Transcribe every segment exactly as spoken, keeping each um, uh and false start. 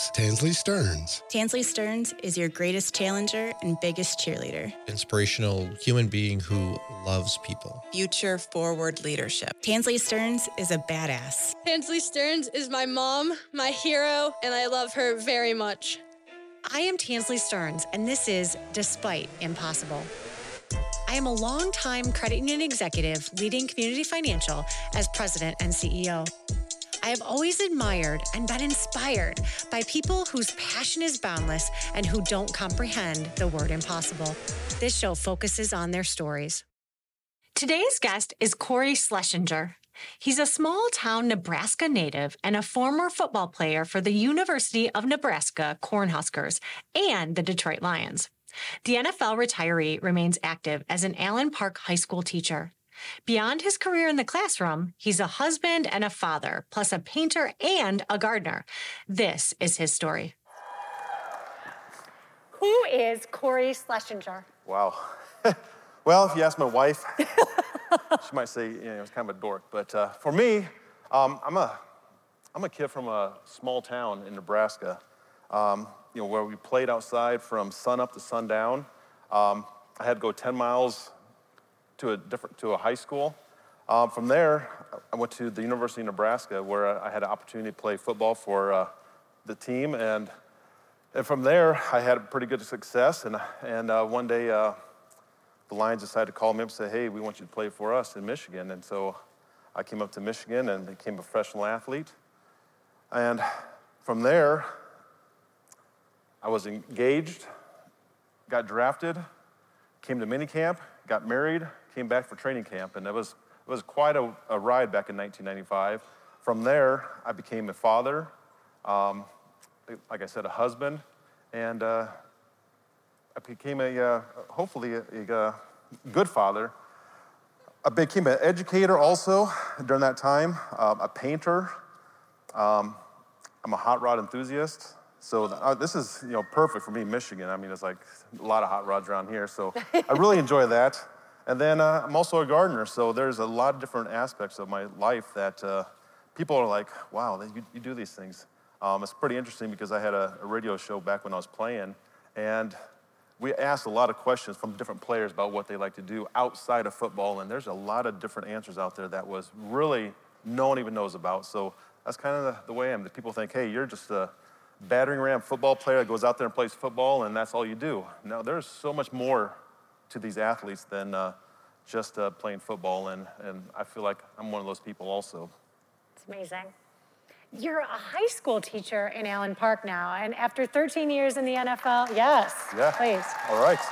is Tansley Stearns. Tansley Stearns is your greatest challenger and biggest cheerleader. Inspirational human being who loves people. Future forward leadership. Tansley Stearns is a badass. Tansley Stearns is my mom, my hero, and I love her very much. I am Tansley Stearns, and this is Despite Impossible. I am a longtime credit union executive leading Community Financial as president and C E O. I have always admired and been inspired by people whose passion is boundless and who don't comprehend the word impossible. This show focuses on their stories. Today's guest is Corey Schlesinger. He's a small-town Nebraska native and a former football player for the University of Nebraska Cornhuskers and the Detroit Lions. The N F L retiree remains active as an Allen Park High School teacher. Beyond his career in the classroom, he's a husband and a father, plus a painter and a gardener. This is his story. Who is Corey Schlesinger? Wow. Well, if you ask my wife, she might say, you know, it's kind of a dork. But uh, for me, um, I'm a I'm a kid from a small town in Nebraska, um, you know, where we played outside from sun up to sundown. Um, I had to go ten miles to a different to a high school. Um, from there, I went to the University of Nebraska, where I had an opportunity to play football for uh, the team, and and from there, I had pretty good success. And and uh, one day, uh, the Lions decided to call me up and say, "Hey, we want you to play for us in Michigan." And so, I came up to Michigan and became a professional athlete. And from there, I was engaged, got drafted, came to minicamp, got married, came back for training camp, and it was it was quite a, a ride back in nineteen ninety-five. From there, I became a father, um, like I said, a husband, and uh, I became a uh, hopefully a, a good father. I became an educator also during that time, um, a painter. Um, I'm a hot rod enthusiast. So uh, this is, you know, perfect for me, Michigan. I mean, it's like a lot of hot rods around here, so I really enjoy that. And then uh, I'm also a gardener, so there's a lot of different aspects of my life that uh, people are like, wow, you, you do these things. Um, it's pretty interesting because I had a, a radio show back when I was playing, and we asked a lot of questions from different players about what they like to do outside of football, and there's a lot of different answers out there that was really no one even knows about. So that's kind of the, the way I am. That people think, hey, you're just a battering ram football player that goes out there and plays football, and that's all you do. No, there's so much more to these athletes than uh, just uh, playing football, and, and I feel like I'm one of those people also. It's amazing. You're a high school teacher in Allen Park now, and after thirteen years in the N F L, yes, yeah. Please. All right.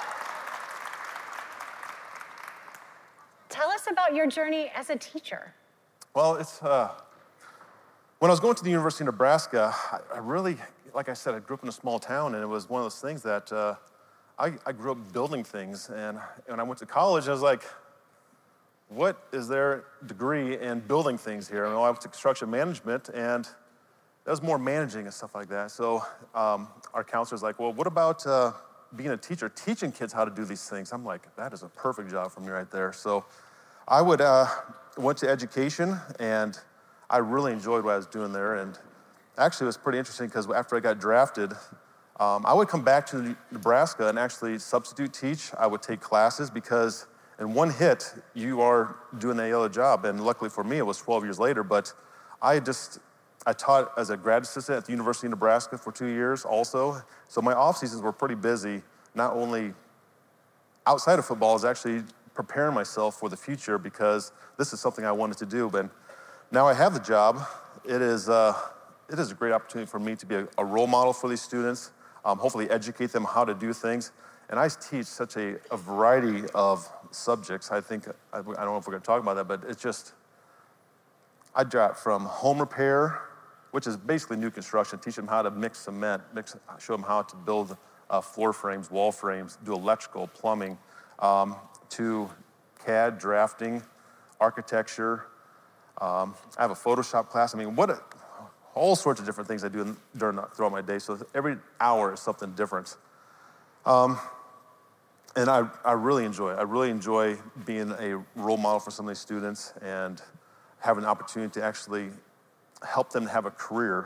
Tell us about your journey as a teacher. Well, it's, uh, when I was going to the University of Nebraska, I, I really, like I said, I grew up in a small town, and it was one of those things that uh, I, I grew up building things. And when I went to college, I was like, what is their degree in building things here? And I went to construction management, and that was more managing and stuff like that. So um, our counselor's like, well, what about uh, being a teacher, teaching kids how to do these things? I'm like, that is a perfect job for me right there. So I would uh, went to education, and I really enjoyed what I was doing there. And actually, it was pretty interesting because after I got drafted, um, I would come back to Nebraska and actually substitute teach. I would take classes because in one hit, you are doing a other job. And luckily for me, it was twelve years later. But I just, I taught as a grad assistant at the University of Nebraska for two years also. So my off seasons were pretty busy, not only outside of football, I was actually preparing myself for the future because this is something I wanted to do. But now I have the job. It is, uh, it is a great opportunity for me to be a, a role model for these students, um, hopefully educate them how to do things. And I teach such a, a variety of subjects. I think, I, I don't know if we're gonna talk about that, but it's just, I got from home repair, which is basically new construction, teach them how to mix cement, mix, show them how to build uh, floor frames, wall frames, do electrical, plumbing, um, to C A D, drafting, architecture. Um, I have a Photoshop class. I mean, what a, all sorts of different things I do in, during, throughout my day. So every hour is something different. Um, and I, I really enjoy it. I really enjoy being a role model for some of these students and having an opportunity to actually help them have a career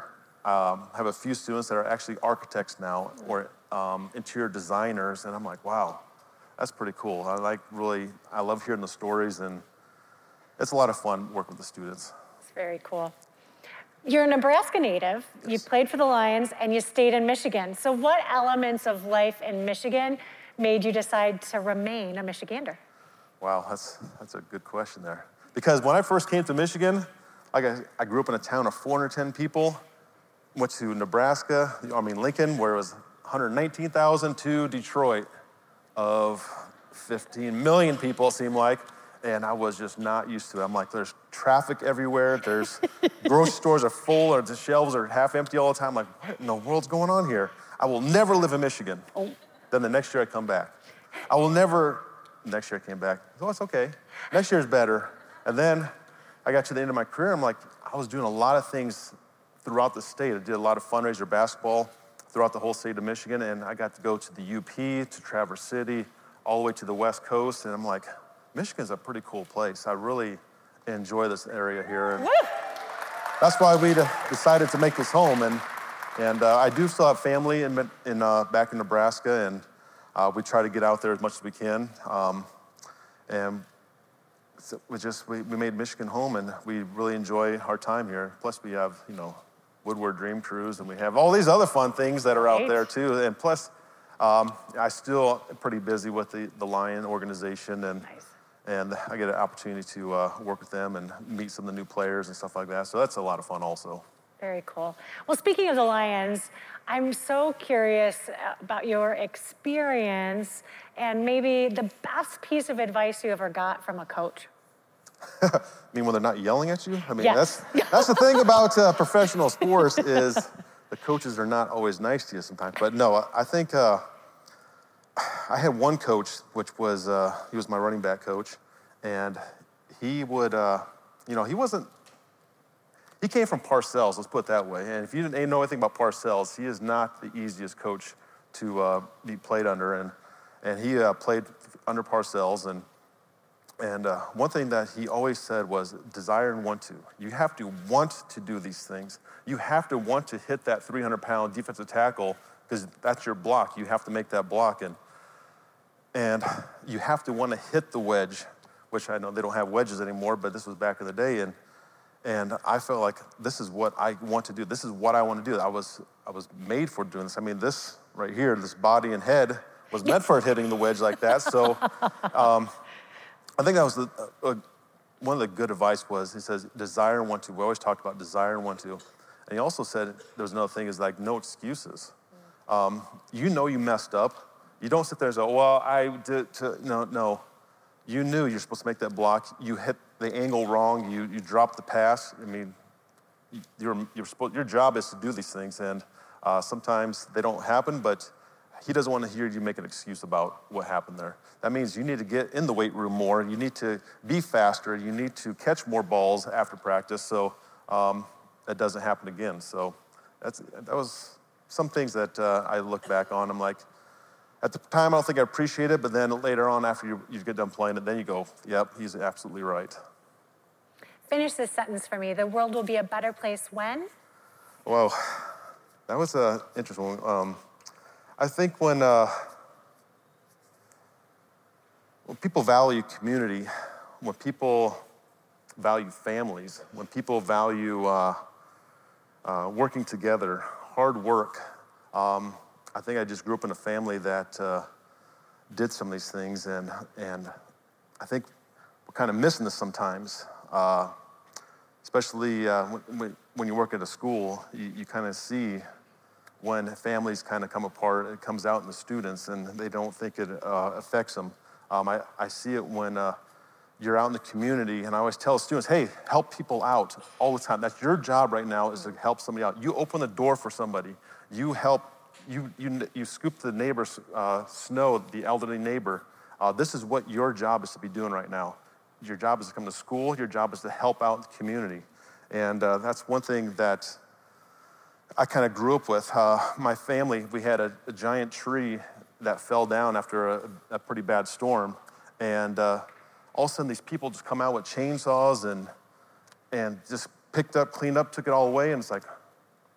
Um, I have a few students that are actually architects now or um, interior designers, and I'm like, wow, that's pretty cool. I like really, I love hearing the stories, and it's a lot of fun working with the students. It's very cool. You're a Nebraska native, yes. You played for the Lions, and you stayed in Michigan. So what elements of life in Michigan made you decide to remain a Michigander? Wow, that's that's a good question there. Because when I first came to Michigan, like I, I grew up in a town of four hundred ten people, went to Nebraska, I mean Lincoln, where it was one hundred nineteen thousand, to Detroit of fifteen million people, it seemed like. And I was just not used to it. I'm like, there's traffic everywhere. There's grocery stores are full, or the shelves are half empty all the time. I'm like, what in the world's going on here? I will never live in Michigan. Oh. Then the next year I come back. I will never, next year I came back. Oh, it's okay. Next year's better. And then I got to the end of my career. I'm like, I was doing a lot of things throughout the state. I did a lot of fundraiser basketball throughout the whole state of Michigan. And I got to go to the U P, to Traverse City, all the way to the West Coast. And I'm like, Michigan's a pretty cool place. I really enjoy this area here. And that's why we decided to make this home. And and uh, I do still have family in, in uh, back in Nebraska, and uh, we try to get out there as much as we can. Um, and so we just we, we made Michigan home, and we really enjoy our time here. Plus, we have you know Woodward Dream Cruise, and we have all these other fun things that are out there too. And plus, um, I still am pretty busy with the the Lion organization, and. Nice. And I get an opportunity to uh, work with them and meet some of the new players and stuff like that. So that's a lot of fun also. Very cool. Well, speaking of the Lions, I'm so curious about your experience and maybe the best piece of advice you ever got from a coach. I mean, when they're not yelling at you? I mean, yes. that's that's the thing about uh, professional sports is the coaches are not always nice to you sometimes. But no, I think... Uh, I had one coach, which was, uh, he was my running back coach, and he would, uh, you know, he wasn't, he came from Parcells, let's put it that way. And if you didn't know anything about Parcells, he is not the easiest coach to uh, be played under. And and he uh, played under Parcells. And and uh, one thing that he always said was desire and want to. You have to want to do these things. You have to want to hit that three hundred pound defensive tackle, because that's your block. You have to make that block. And And you have to want to hit the wedge, which I know they don't have wedges anymore, but this was back in the day. And and I felt like this is what I want to do. This is what I want to do. I was I was made for doing this. I mean, this right here, this body and head was meant for hitting the wedge like that. So um, I think that was the, uh, one of the good advice was, he says, desire and want to. We always talked about desire and want to. And he also said, there was another thing, is like no excuses. Um, you know you messed up. You don't sit there and say, well, I did, to, no, no. You knew you're supposed to make that block. You hit the angle wrong. You you dropped the pass. I mean, you're, you're supposed, your job is to do these things, and uh, sometimes they don't happen, but he doesn't want to hear you make an excuse about what happened there. That means you need to get in the weight room more. You need to be faster. You need to catch more balls after practice so um, that doesn't happen again. So that's that was some things that uh, I look back on. I'm like, at the time, I don't think I appreciate it, but then later on, after you, you get done playing it, then you go, yep, he's absolutely right. Finish this sentence for me. The world will be a better place when? Well, that was an interesting one. Um, I think when, uh, when people value community, when people value families, when people value uh, uh, working together, hard work, um, I think I just grew up in a family that uh, did some of these things, and and I think we're kind of missing this sometimes, uh, especially uh, when, when you work at a school. You, you kind of see when families kind of come apart. It comes out in the students, and they don't think it uh, affects them. Um, I, I see it when uh, you're out in the community, and I always tell students, hey, help people out all the time. That's your job right now, is to help somebody out. You open the door for somebody. You help. You, you, you scoop the neighbor's uh, snow, the elderly neighbor. Uh, this is what your job is to be doing right now. Your job is to come to school. Your job is to help out the community. And uh, that's one thing that I kind of grew up with. Uh, my family, we had a, a giant tree that fell down after a, a pretty bad storm. And uh, all of a sudden, these people just come out with chainsaws and, and just picked up, cleaned up, took it all away. And it's like,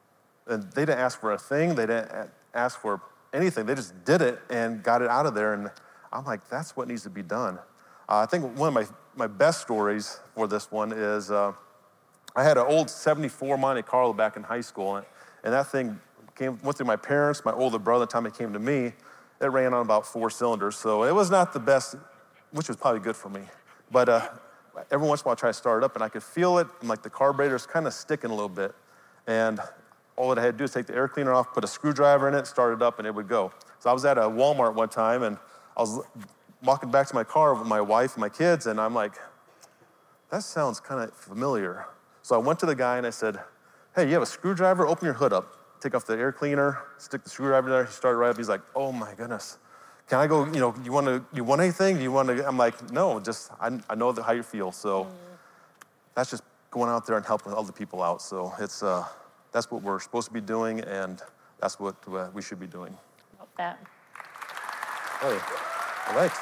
And they didn't ask for a thing. They didn't ask for anything. They just did it and got it out of there. And I'm like, that's what needs to be done. Uh, I think one of my, my best stories for this one is uh, I had an old seventy-four Monte Carlo back in high school. And, and that thing came, went through my parents, my older brother. The time it came to me, it ran on about four cylinders. So it was not the best, which was probably good for me. But uh, every once in a while I try to start it up and I could feel it, and like the carburetor's kind of sticking a little bit. And all that I had to do is take the air cleaner off, put a screwdriver in it, start it up, and it would go. So I was at a Walmart one time, and I was walking back to my car with my wife and my kids, and I'm like, that sounds kind of familiar. So I went to the guy and I said, hey, you have a screwdriver? Open your hood up. Take off the air cleaner, stick the screwdriver there. He started right up. He's like, oh my goodness. Can I go, you know, you want to, you want anything? Do you want to, I'm like, no, just, I, I know how you feel. So mm. that's just going out there and helping other people out. So it's, uh, that's what we're supposed to be doing, and that's what uh, we should be doing. Love that. Hey, all right.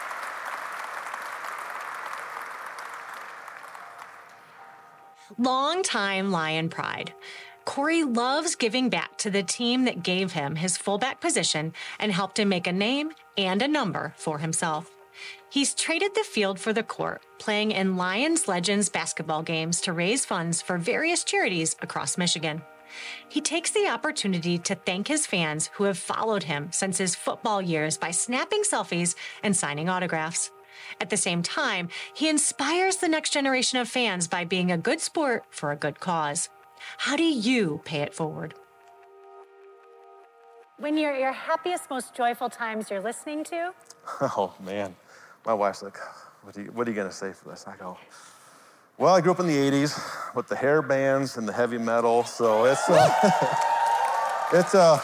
Longtime Lion pride. Corey loves giving back to the team that gave him his fullback position and helped him make a name and a number for himself. He's traded the field for the court, playing in Lions Legends basketball games to raise funds for various charities across Michigan. He takes the opportunity to thank his fans who have followed him since his football years by snapping selfies and signing autographs. At the same time, he inspires the next generation of fans by being a good sport for a good cause. How do you pay it forward? When you're your happiest, most joyful times you're listening to? Oh, man. My wife's like, what are you, what are you going to say for this? I go, well, I grew up in the eighties with the hair bands and the heavy metal, so it's, uh, it's, uh,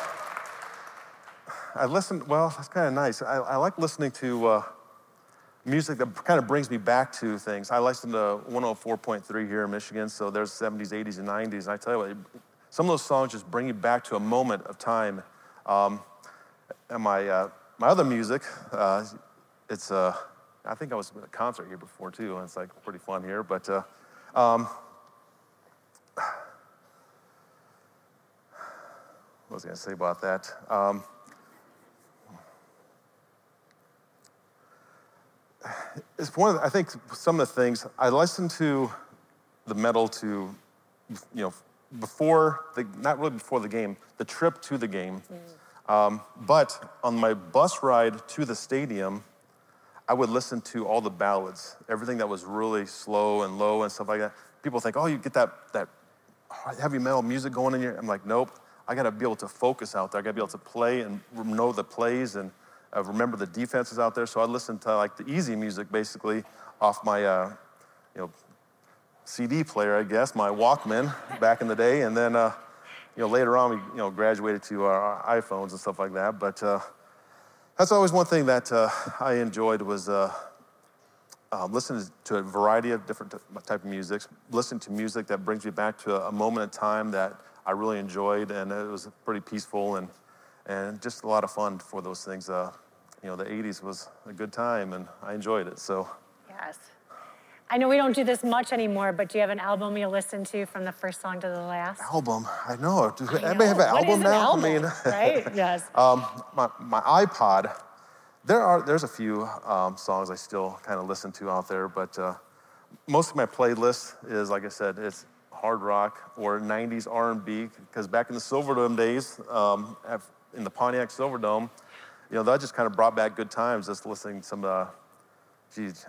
I listen, well, that's kind of nice. I, I like listening to uh, music that kind of brings me back to things. I listen to one oh four point three here in Michigan, so there's seventies, eighties, and nineties. And I tell you what, some of those songs just bring you back to a moment of time. Um, and my uh, my other music, uh, it's, uh, I think I was at a concert here before too, and it's like pretty fun here, but uh, um, what was I gonna say about that? Um, It's one of the, I think some of the things, I listen to the metal to, you know, before, the, not really before the game, the trip to the game. Mm. Um, but on my bus ride to the stadium, I would listen to all the ballads, everything that was really slow and low and stuff like that. People think, oh, you get that, that heavy metal music going in your, I'm like, nope. I gotta be able to focus out there. I gotta be able to play and know the plays and Uh, remember the defenses out there, so I listened to like the easy music basically off my, uh, you know, C D player, I guess, my Walkman back in the day, and then, uh, you know, later on we, you know, graduated to our iPhones and stuff like that. But uh, that's always one thing that uh, I enjoyed was uh, uh, listening to a variety of different type of music, listening to music that brings me back to a, a moment in time that I really enjoyed, and it was pretty peaceful and. And just a lot of fun for those things. Uh, you know, the eighties was a good time, and I enjoyed it, so. Yes. I know we don't do this much anymore, but do you have an album you listen to from the first song to the last? Album? I know. Do I anybody know. have an What album is an now? album, I mean, right? Yes. um, my, my iPod, there are, there's a few um, songs I still kind of listen to out there, but uh, most of my playlist is, like I said, it's hard rock or nineties R and B, because back in the Silverdome days, um, in the Pontiac Silverdome, you know, that just kind of brought back good times, just listening to some, uh, geez,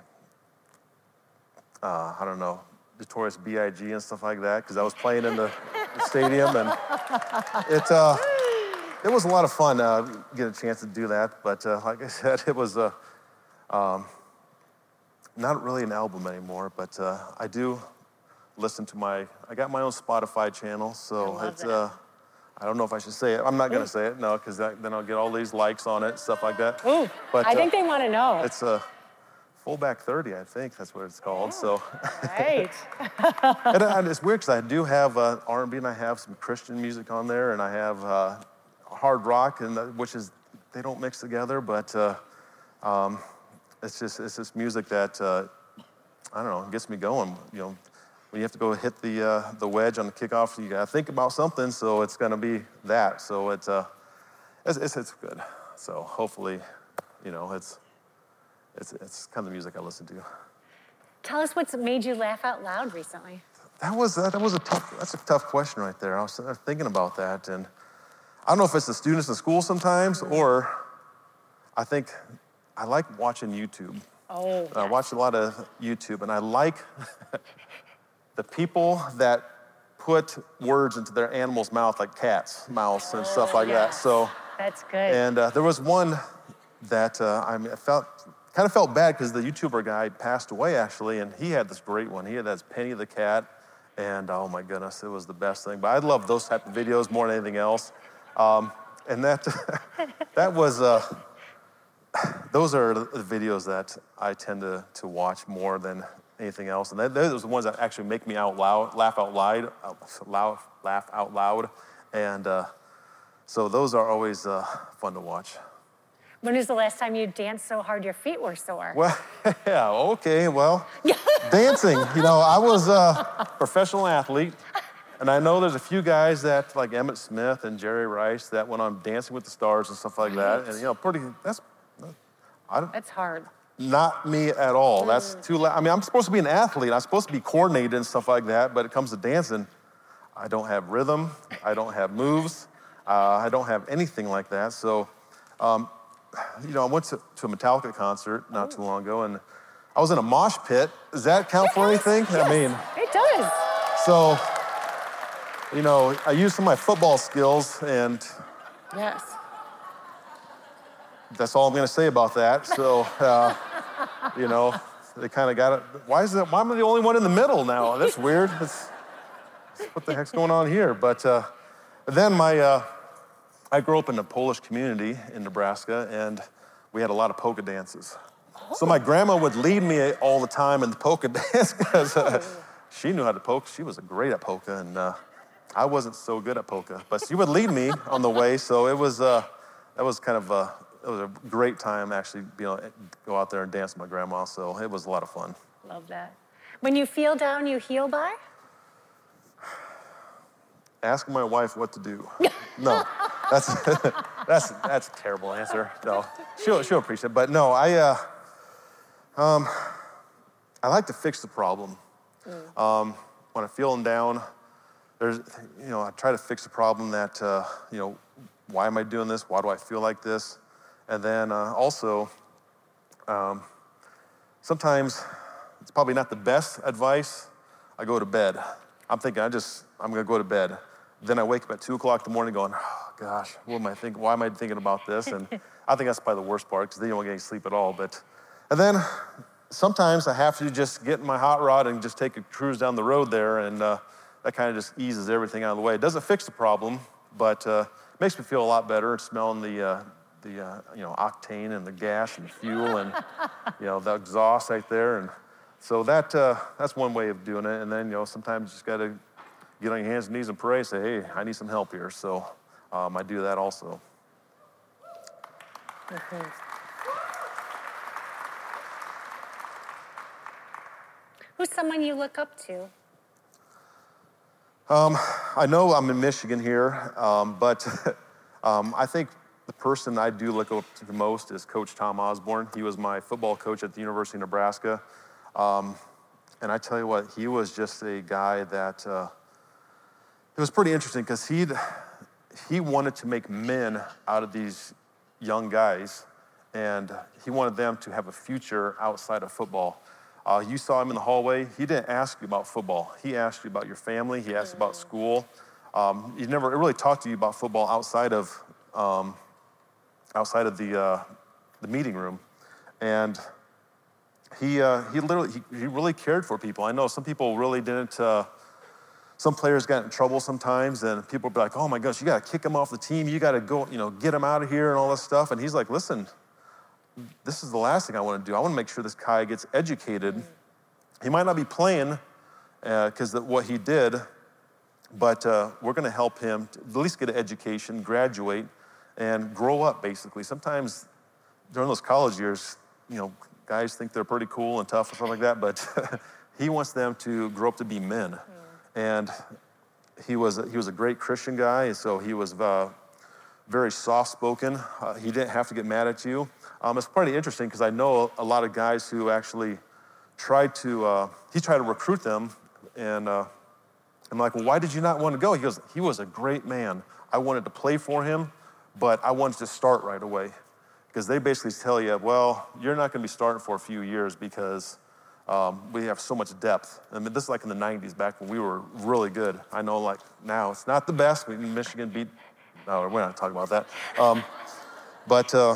uh, I don't know, Notorious B I G and stuff like that, because I was playing in the, the stadium, and it, uh, it was a lot of fun, uh, get a chance to do that, but uh, like I said, it was uh, um, not really an album anymore, but uh, I do listen to my, I got my own Spotify channel, so it's, uh, I don't know if I should say it. I'm not going to say it, no, because then I'll get all these likes on it, stuff like that. Ooh, but, I think uh, they want to know. It's a Fullback thirty, I think that's what it's called. Yeah. So, right. and, and it's weird because I do have uh, R and B, and I have some Christian music on there, and I have uh, hard rock, and uh, which is they don't mix together, but uh, um, it's just it's just music that uh, I don't know gets me going. You know, when you have to go hit the uh, the wedge on the kickoff, you gotta think about something. So it's gonna be that. So it's uh, it's, it's it's good. So hopefully, you know, it's it's it's kind of the music I listen to. Tell us what's made you laugh out loud recently. That was uh, that was a tough. That's a tough question right there. I was thinking about that, and I don't know if it's the students in school sometimes, or I think I like watching YouTube. Oh. I watch a lot of YouTube, and I like the people that put words into their animals' mouth, like cats' mouths and stuff like that. So that's good. And uh, there was one that uh, I mean, I felt kind of felt bad because the YouTuber guy passed away actually, and he had this great one. He had this Penny the cat, and oh my goodness, it was the best thing. But I love those type of videos more than anything else. Um, and that that was. Uh, Those are the videos that I tend to, to watch more than anything else. And those are the ones that actually make me out loud, laugh out loud, loud laugh out loud. And uh, so those are always uh, fun to watch. When was the last time you danced so hard your feet were sore? Well, yeah, okay, well, dancing. You know, I was a professional athlete. And I know there's a few guys that, like Emmett Smith and Jerry Rice, that went on Dancing with the Stars and stuff like that. And, you know, pretty, that's, I don't, That's hard. Not me at all. That's too loud. I mean, I'm supposed to be an athlete. I'm supposed to be coordinated and stuff like that, but it comes to dancing, I don't have rhythm. I don't have moves. Uh, I don't have anything like that. So, um, you know, I went to, to a Metallica concert not too long ago, and I was in a mosh pit. Does that count for anything? Yes, I mean, it does. So, you know, I used some of my football skills, and Yes. that's all I'm going to say about that. So, uh, you know, they kind of got it. Why is that? Why am I the only one in the middle now? That's weird. That's, what the heck's going on here? But uh, then my, uh, I grew up in a Polish community in Nebraska, and we had a lot of polka dances. Oh. So my grandma would lead me all the time in the polka dance because uh, she knew how to polka. She was great at polka, and uh, I wasn't so good at polka. But she would lead me on the way, so it was uh, that was kind of a it was a great time actually being able to go out there and dance with my grandma. So it was a lot of fun. Love that. When you feel down, you heal by? Asking my wife what to do. No, that's that's that's a terrible answer. No, she'll she'll appreciate it. But no, I uh, um, I like to fix the problem. Mm. Um, when I'm feeling down, there's you know I try to fix the problem. That uh, you know, why am I doing this? Why do I feel like this? And then uh, also, um, sometimes it's probably not the best advice. I go to bed. I'm thinking I just I'm gonna go to bed. Then I wake up at two o'clock in the morning going, oh, gosh, what am I thinking? Why am I thinking about this? And I think that's probably the worst part because then you don't get any sleep at all. But, and then sometimes I have to just get in my hot rod and just take a cruise down the road there, and uh, that kind of just eases everything out of the way. It doesn't fix the problem, but uh, makes me feel a lot better smelling the, uh, the uh, you know, octane and the gas and the fuel and, you know, the exhaust right there. And so that uh, that's one way of doing it. And then, you know, sometimes you just got to get on your hands and knees and pray, say, hey, I need some help here. So um, I do that also. Mm-hmm. Who's someone you look up to? Um, I know I'm in Michigan here, um, but um, I think the person I do look up to the most is Coach Tom Osborne. He was my football coach at the University of Nebraska. Um, and I tell you what, he was just a guy that, uh, it was pretty interesting because he he wanted to make men out of these young guys, and he wanted them to have a future outside of football. Uh, you saw him in the hallway. He didn't ask you about football. He asked you about your family. He asked you about school. Um, he never really talked to you about football outside of um, outside of the uh, the meeting room, and he uh, he literally he, he really cared for people. I know some people really didn't. Uh, Some players got in trouble sometimes, and people would be like, oh my gosh, you got to kick him off the team. You got to go, you know, get him out of here and all this stuff. And he's like, listen, this is the last thing I want to do. I want to make sure this guy gets educated. He might not be playing because uh, what he did, but uh, we're going to help him to at least get an education, graduate, and grow up, basically. Sometimes during those college years, you know, guys think they're pretty cool and tough and stuff like that, but he wants them to grow up to be men. Mm. And he was, he was a great Christian guy, so he was uh, very soft-spoken. Uh, he didn't have to get mad at you. Um, it's pretty interesting because I know a lot of guys who actually tried to, uh, he tried to recruit them, and uh, I'm like, well, why did you not want to go? He goes, he was a great man. I wanted to play for him, but I wanted to start right away. Because they basically tell you, well, you're not going to be starting for a few years because um, we have so much depth. I mean, this is like in the nineties, back when we were really good. I know, like, now it's not the best. We, Michigan beat, no, we're not talking about that. Um, but uh,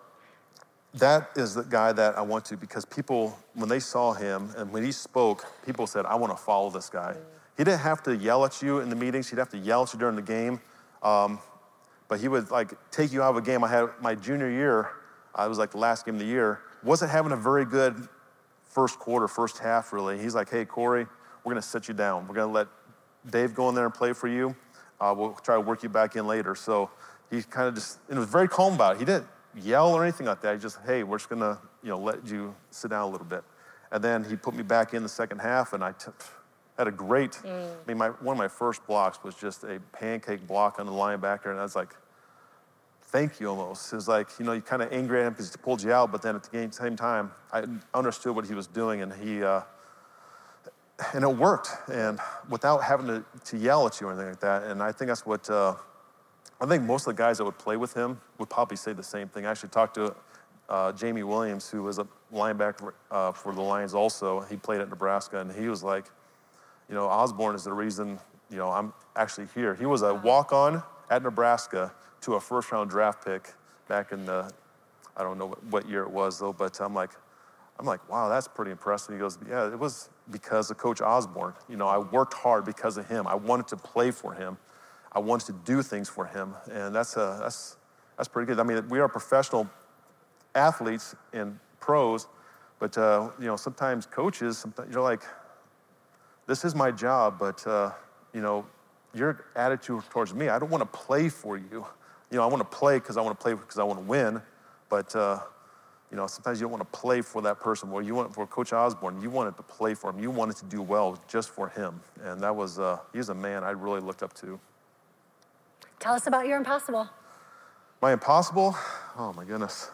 that is the guy that I want to, because people, when they saw him and when he spoke, people said, I want to follow this guy. He didn't have to yell at you in the meetings. He'd have to yell at you during the game. Um, but he would like take you out of a game. I had my junior year, I was like the last game of the year, wasn't having a very good first quarter, first half really. He's like, hey, Corey, we're gonna sit you down. We're gonna let Dave go in there and play for you. Uh, we'll try to work you back in later. So he kind of just, and it was very calm about it. He didn't yell or anything like that. He just, hey, we're just gonna, you know, let you sit down a little bit. And then he put me back in the second half, and I t- had a great, mm. I mean, my, one of my first blocks was just a pancake block on the linebacker, and I was like, thank you almost. It was like, you know, you kind of angry at him because he pulled you out, but then at the same time, I understood what he was doing, and he, uh, and it worked, and without having to, to yell at you or anything like that. And I think that's what, uh, I think most of the guys that would play with him would probably say the same thing. I actually talked to uh, Jamie Williams, who was a linebacker uh, for the Lions also. He played at Nebraska, and he was like, you know, Osborne is the reason, you know, I'm actually here. He was a walk-on at Nebraska to a first-round draft pick back in the, I don't know what, what year it was though, but I'm like, I'm like, wow, that's pretty impressive. He goes, yeah, it was because of Coach Osborne. You know, I worked hard because of him. I wanted to play for him. I wanted to do things for him, and that's uh, that's that's pretty good. I mean, we are professional athletes and pros, but uh, you know, sometimes coaches, sometimes you're like, this is my job, but, uh, you know, your attitude towards me, I don't want to play for you. You know, I want to play because I want to play because I want to win, but, uh, you know, sometimes you don't want to play for that person. Well, you want for Coach Osborne, you wanted to play for him. You wanted to do well just for him, and that was, uh, he's a man I really looked up to. Tell us about your impossible. My impossible? Oh, my goodness.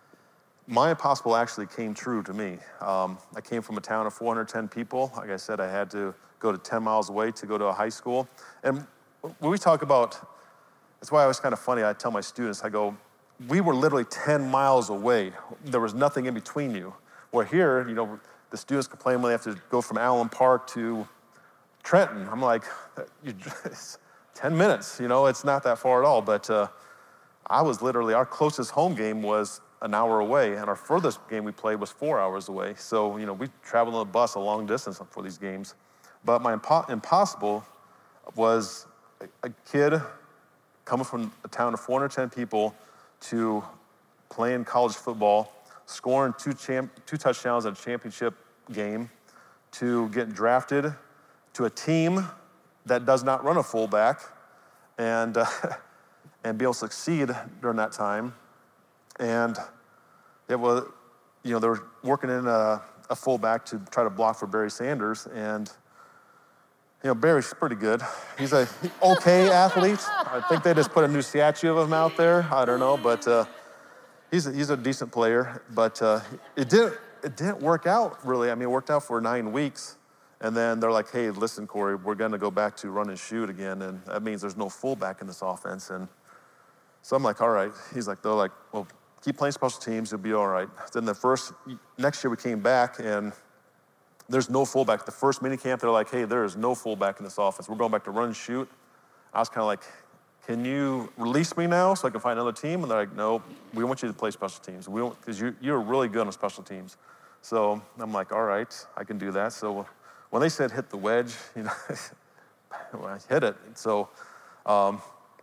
My impossible actually came true to me. Um, I came from a town of four hundred ten people. Like I said, I had to go to ten miles away to go to a high school. And when we talk about, that's why it was kind of funny. I tell my students, I go, we were literally ten miles away. There was nothing in between you. Where here, you know, the students complain when they have to go from Allen Park to Trenton. I'm like, you, it's ten minutes, you know, it's not that far at all. But uh, I was literally, our closest home game was an hour away, and our furthest game we played was four hours away. So, you know, we traveled on a bus a long distance for these games. But my impo- impossible was a, a kid coming from a town of four hundred ten people to playing college football, scoring two champ- two touchdowns in a championship game, to getting drafted to a team that does not run a fullback, and uh, and be able to succeed during that time. And it was, you know, they were working in a, a fullback to try to block for Barry Sanders. And, you know, Barry's pretty good. He's a okay athlete. I think they just put a new statue of him out there. I don't know, but uh, he's, a, he's a decent player. But uh, it didn't it didn't work out, really. I mean, it worked out for nine weeks. And then they're like, hey, listen, Corey, we're going to go back to run and shoot again. And that means there's no fullback in this offense. And so I'm like, all right. He's like, they're like, well, keep playing special teams, you'll be all right. Then the first, next year we came back and there's no fullback. The first mini camp, they're like, hey, there is no fullback in this offense. We're going back to run and shoot. I was kind of like, can you release me now so I can find another team? And they're like, no, we want you to play special teams. We don't, because you, you're really good on special teams. So I'm like, all right, I can do that. So when they said hit the wedge, you know, when I hit it. So, um,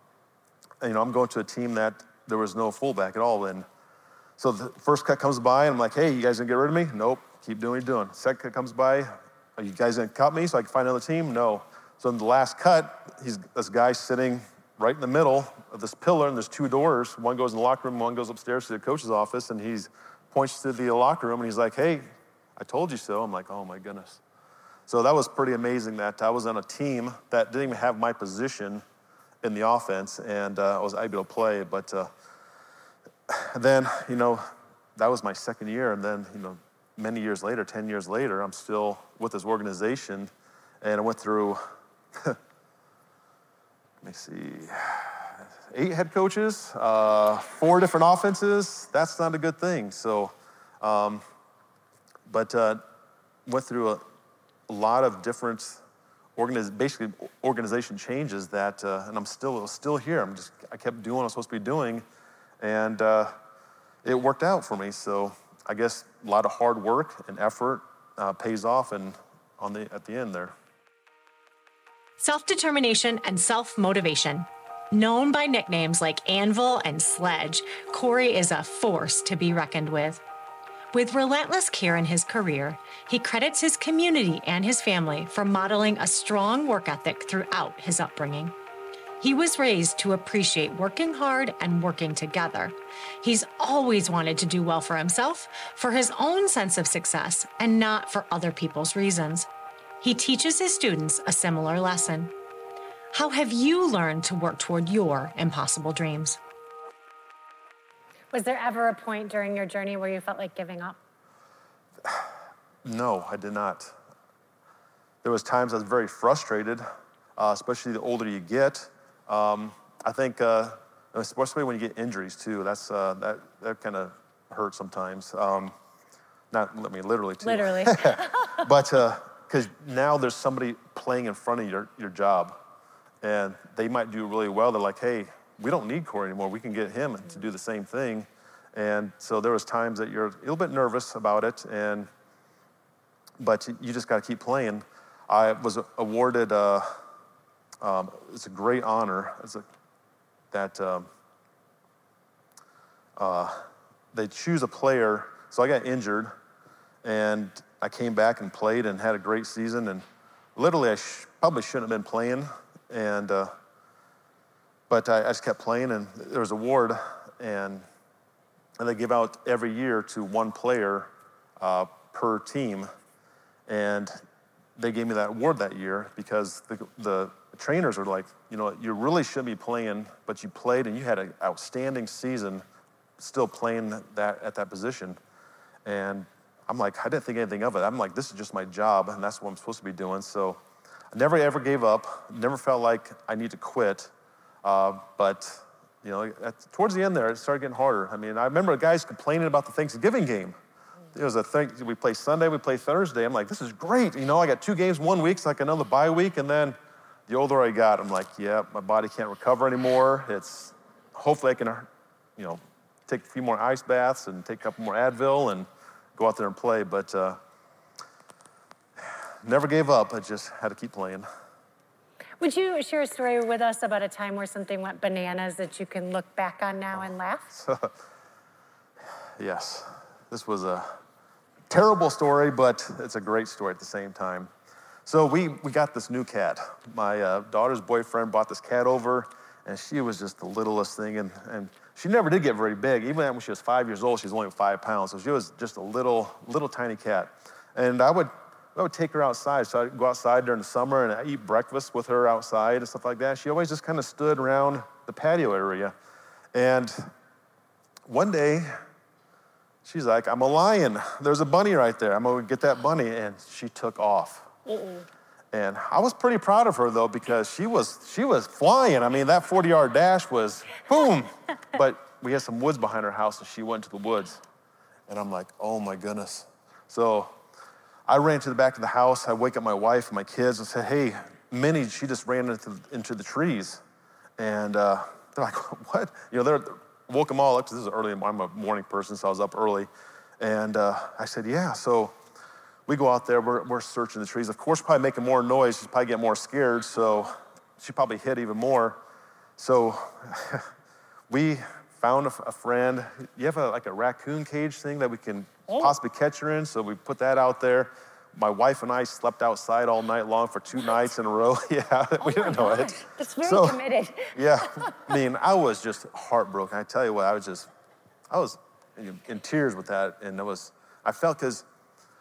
you know, I'm going to a team that there was no fullback at all. And so the first cut comes by, and I'm like, hey, you guys gonna get rid of me? Nope, keep doing what you're doing. Second cut comes by, are you guys gonna cut me so I can find another team? No. So in the last cut, he's this guy sitting right in the middle of this pillar, and there's two doors. One goes in the locker room, one goes upstairs to the coach's office, and he points to the locker room, and he's like, hey, I told you so. I'm like, oh my goodness. So that was pretty amazing that I was on a team that didn't even have my position in the offense, and uh, I was able to play. But uh, then, you know, that was my second year, and then, you know, many years later, ten years later, I'm still with this organization, and I went through, let me see, eight head coaches, uh, four different offenses. That's not a good thing. So, um, but uh, went through a, a lot of different, organiz- basically organization changes that, uh, and I'm still still here. I'm just, I kept doing what I was supposed to be doing, and uh, it worked out for me. So I guess a lot of hard work and effort uh, pays off, and on the at the end there. Self-determination and self-motivation. Known by nicknames like Anvil and Sledge, Corey is a force to be reckoned with. With relentless care in his career, he credits his community and his family for modeling a strong work ethic throughout his upbringing. He was raised to appreciate working hard and working together. He's always wanted to do well for himself, for his own sense of success, and not for other people's reasons. He teaches his students a similar lesson. How have you learned to work toward your impossible dreams? Was there ever a point during your journey where you felt like giving up? No, I did not. There was times I was very frustrated, uh, especially the older you get. Um, I think, uh, especially when you get injuries too, that's uh, that that kind of hurts sometimes. Um, not, I mean, literally too. Literally. But because uh, now there's somebody playing in front of your your job, and they might do really well. They're like, hey, we don't need Corey anymore. We can get him to do the same thing. And so there was times that you're a little bit nervous about it, and but you just got to keep playing. I was awarded. Uh, Um, it's a great honor it's a, that um, uh, they choose a player. So I got injured, and I came back and played and had a great season. And literally, I sh- probably shouldn't have been playing. And uh, but I, I just kept playing, and there was an award, and and they give out every year to one player uh, per team, and they gave me that award that year because the the trainers are like, you know, you really shouldn't be playing, but you played and you had an outstanding season still playing that at that position. And I'm like, I didn't think anything of it. I'm like, this is just my job, and that's what I'm supposed to be doing. So I never ever gave up, never felt like I need to quit. Uh, but, you know, at, towards the end there, it started getting harder. I mean, I remember guys complaining about the Thanksgiving game. It was a thing, we play Sunday, we play Thursday. I'm like, this is great. You know, I got two games one week, it's like another bye week, and then the older I got, I'm like, yeah, my body can't recover anymore. It's, hopefully I can, you know, take a few more ice baths and take a couple more Advil and go out there and play. But uh, never gave up. I just had to keep playing. Would you share a story with us about a time where something went bananas that you can look back on now and laugh? Yes. This was a terrible story, but it's a great story at the same time. So we, we got this new cat. My uh, daughter's boyfriend brought this cat over, and she was just the littlest thing. And, and she never did get very big. Even when she was five years old, she was only five pounds. So she was just a little, little tiny cat. And I would, I would take her outside. So I'd go outside during the summer, and I'd eat breakfast with her outside and stuff like that. She always just kind of stood around the patio area. And one day, she's like, I'm a lion. There's a bunny right there. I'm going to get that bunny. And she took off. Uh-uh. And I was pretty proud of her, though, because she was she was flying. I mean, that forty-yard dash was boom. But we had some woods behind her house, and she went to the woods. And I'm like, oh, my goodness. So I ran to the back of the house. I wake up my wife and my kids and said, hey, Minnie, she just ran into, into the trees. And uh, they're like, what? You know, they're woke them all up, because this is early. I'm a morning person, so I was up early. And uh, I said, yeah. So we go out there, we're, we're searching the trees. Of course, probably making more noise. She's probably getting more scared, so she probably hit even more. So we found a, a friend. You have a, like a raccoon cage thing that we can oh. possibly catch her in, so we put that out there. My wife and I slept outside all night long for two nights in a row. Yeah, oh we didn't know God. it. That's very so, committed. Yeah, I mean, I was just heartbroken. I tell you what, I was just, I was in tears with that, and it was, I felt because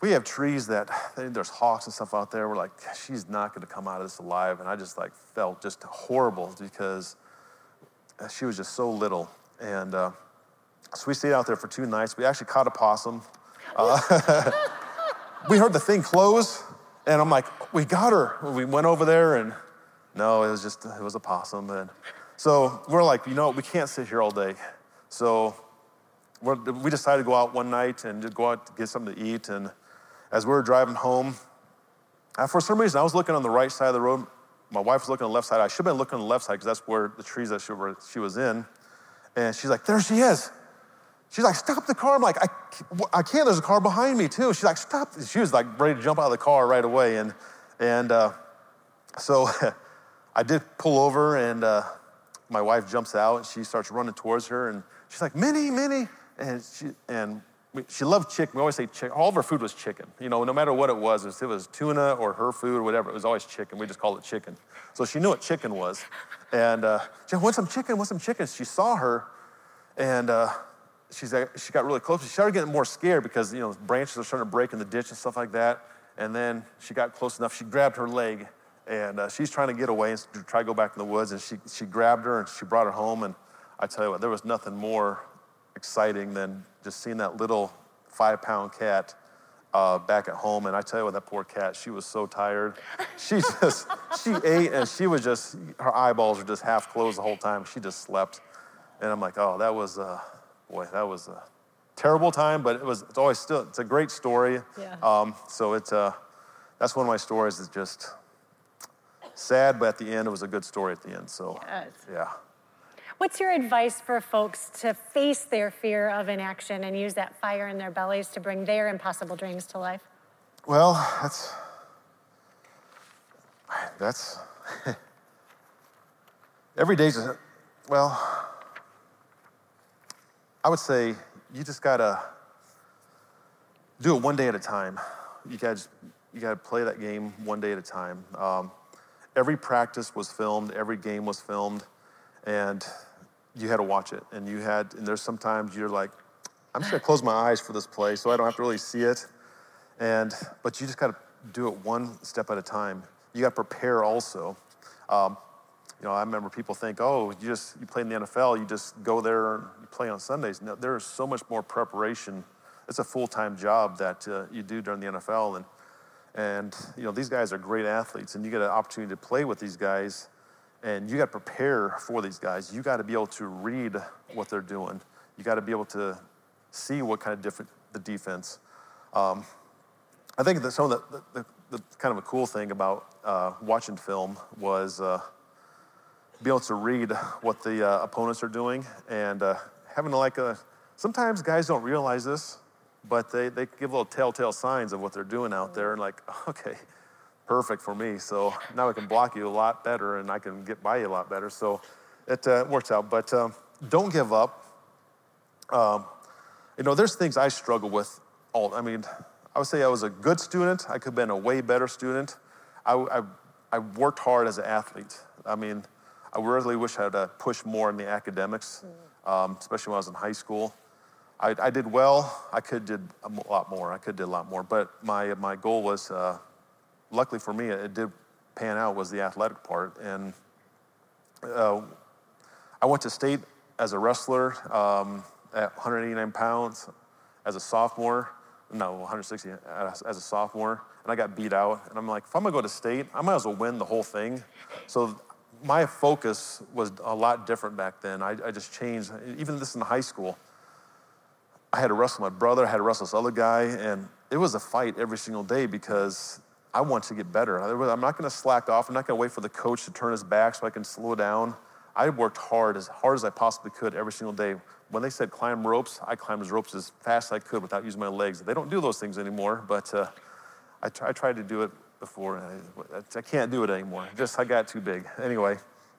we have trees that, there's hawks and stuff out there. We're like, she's not gonna come out of this alive. And I just like felt just horrible because she was just so little. And uh, so we stayed out there for two nights. We actually caught a possum. Uh, we heard the thing close, and I'm like, we got her. We went over there, and no, it was just, it was a possum. And so we're like, you know what, we can't sit here all day. So we're, we decided to go out one night and just go out to get something to eat. And as we were driving home, uh, for some reason, I was looking on the right side of the road. My wife was looking on the left side. I should have been looking on the left side because that's where the trees that she, were, she was in. And she's like, there she is. She's like, stop the car. I'm like, I, I can't, there's a car behind me too. She's like, stop. She was like ready to jump out of the car right away. And, and uh, so I did pull over, and uh, my wife jumps out and she starts running towards her, and she's like, Minnie, Minnie. And she, and we, she loved chicken. We always say chicken. All of her food was chicken. You know, no matter what it was, if it was tuna or her food or whatever, it was always chicken. We just called it chicken. So she knew what chicken was. And uh, she said, want some chicken, want some chicken. She saw her, and uh, she's, she got really close. She started getting more scared because, you know, branches are starting to break in the ditch and stuff like that. And then she got close enough. She grabbed her leg, and uh, she's trying to get away and try to go back in the woods. And she, she grabbed her, and she brought her home. And I tell you what, there was nothing more exciting than just seeing that little five-pound cat uh, back at home. And I tell you what, that poor cat, she was so tired. She just, she ate, and she was just, her eyeballs were just half closed the whole time. She just slept. And I'm like, oh, that was, uh, boy, that was a terrible time, but it was, it's always still, it's a great story. Yeah. Um, so it's, uh, that's one of my stories. It's just sad, but at the end, it was a good story at the end. So, Yes. yeah. What's your advice for folks to face their fear of inaction and use that fire in their bellies to bring their impossible dreams to life? Well, that's, that's, every day's, a, well, I would say you just gotta do it one day at a time. You gotta, just, you gotta play that game one day at a time. Um, every practice was filmed, every game was filmed, and you had to watch it. And you had, and there's sometimes you're like, I'm just gonna close my eyes for this play so I don't have to really see it. And, but you just gotta do it one step at a time. You gotta prepare also. Um, you know, I remember people think, oh, you just, you play in the N F L, you just go there and you play on Sundays. No, there is so much more preparation. It's a full-time job that uh, you do during the N F L. And, and, you know, these guys are great athletes, and you get an opportunity to play with these guys, and you got to prepare for these guys. You got to be able to read what they're doing. You got to be able to see what kind of different the defense. Um, I think that some of the, the, the, the kind of a cool thing about uh, watching film was uh, be able to read what the uh, opponents are doing, and uh, having like a, sometimes guys don't realize this, but they, they give little telltale signs of what they're doing out there, and like, okay, perfect for me. So now I can block you a lot better, and I can get by you a lot better. So it uh, works out. But um, don't give up. Um, you know, there's things I struggle with. All I mean, I would say I was a good student. I could have been a way better student. I, I, I worked hard as an athlete. I mean, I really wish I had uh, pushed more in the academics, um, especially when I was in high school. I, I did well. I could did a lot more. I could did a lot more. But my my goal was. Uh, Luckily for me, it did pan out, was the athletic part. And uh, I went to state as a wrestler um, at one hundred eighty-nine pounds as a sophomore. No, one hundred sixty as, as a sophomore. And I got beat out. And I'm like, if I'm gonna go to state, I might as well win the whole thing. So my focus was a lot different back then. I, I just changed, even this in high school. I had to wrestle my brother, I had to wrestle this other guy, and it was a fight every single day because I want to get better. I'm not gonna slack off. I'm not gonna wait for the coach to turn his back so I can slow down. I worked hard, as hard as I possibly could every single day. When they said climb ropes, I climbed those ropes as fast as I could without using my legs. They don't do those things anymore, but uh, I, try, I tried to do it before. And I, I can't do it anymore. Just, I got too big. Anyway,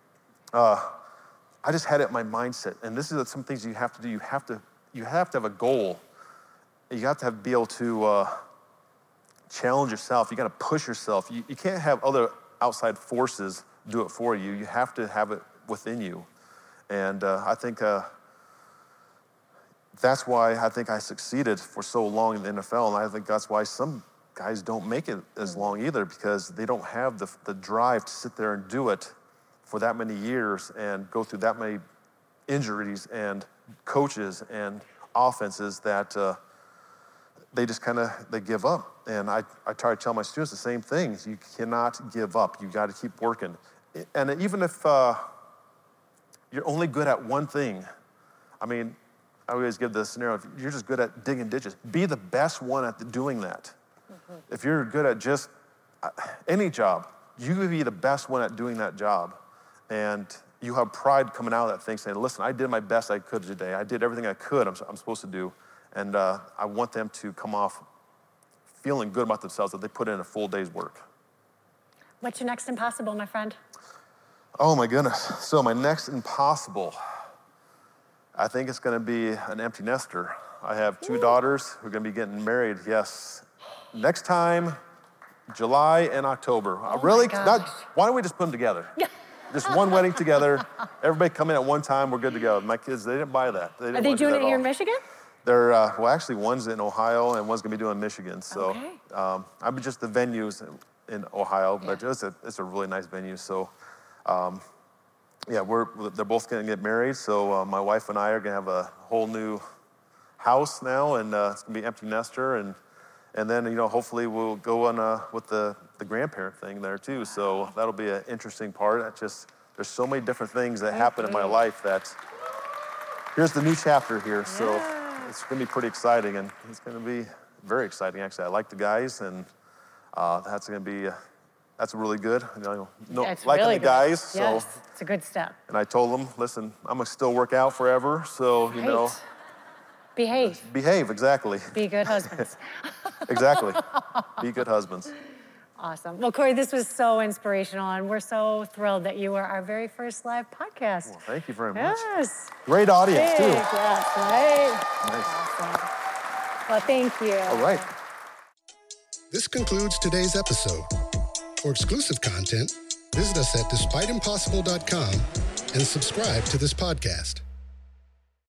uh, I just had it in my mindset. And this is some things you have to do. You have to, you have to have a goal. You have to have, be able to, uh, challenge yourself. You got to push yourself. You, you can't have other outside forces do it for you. You have to have it within you. And uh, I think uh, that's why I think I succeeded for so long in the N F L, and I think that's why some guys don't make it as long either, because they don't have the, the drive to sit there and do it for that many years and go through that many injuries and coaches and offenses that uh, they just kind of, they give up. And I, I try to tell my students the same thing. You cannot give up. You got to keep working. And even if uh, you're only good at one thing, I mean, I always give this scenario, if you're just good at digging ditches, be the best one at doing that. Mm-hmm. If you're good at just any job, you could be the best one at doing that job. And you have pride coming out of that thing saying, listen, I did my best I could today. I did everything I could I'm, I'm supposed to do. And uh, I want them to come off feeling good about themselves, that they put in a full day's work. What's your next impossible, my friend? Oh my goodness. So my next impossible, I think it's gonna be an empty nester. I have two Ooh. daughters who are gonna be getting married, yes. Next time, July and October. Oh really, not, why don't we just put them together? Yeah. Just one wedding together. Everybody come in at one time, we're good to go. My kids, they didn't buy that. They didn't Are they doing do it here in Michigan? They're, uh, well, actually, one's in Ohio and one's gonna be doing Michigan. So okay. um, I'm just the venues in, in Ohio, but yeah. it's, a, it's a really nice venue. So um, yeah, we're, they're both gonna get married. So uh, my wife and I are gonna have a whole new house now, and uh, it's gonna be empty nester. And and then, you know, hopefully we'll go on uh, with the, the grandparent thing there too. So that'll be an interesting part. It's just, there's so many different things that happen in my life that, here's the new chapter here. Yeah. So it's gonna be pretty exciting, and it's gonna be very exciting, actually. I like the guys, and uh, that's gonna be, uh, that's really good. You know, no, it's liking really the good. guys. Yes, so, it's a good step. And I told them, listen, I'm gonna still work out forever, so, you right. know. Behave. Behave, exactly. Be good husbands. Exactly. Be good husbands. Awesome. Well, Corey, this was so inspirational, and we're so thrilled that you were our very first live podcast. Well, thank you very much. Yes. Great audience, Big, too. Yes, right? Nice. Awesome. Well, thank you. All right. This concludes today's episode. For exclusive content, visit us at despite impossible dot com and subscribe to this podcast.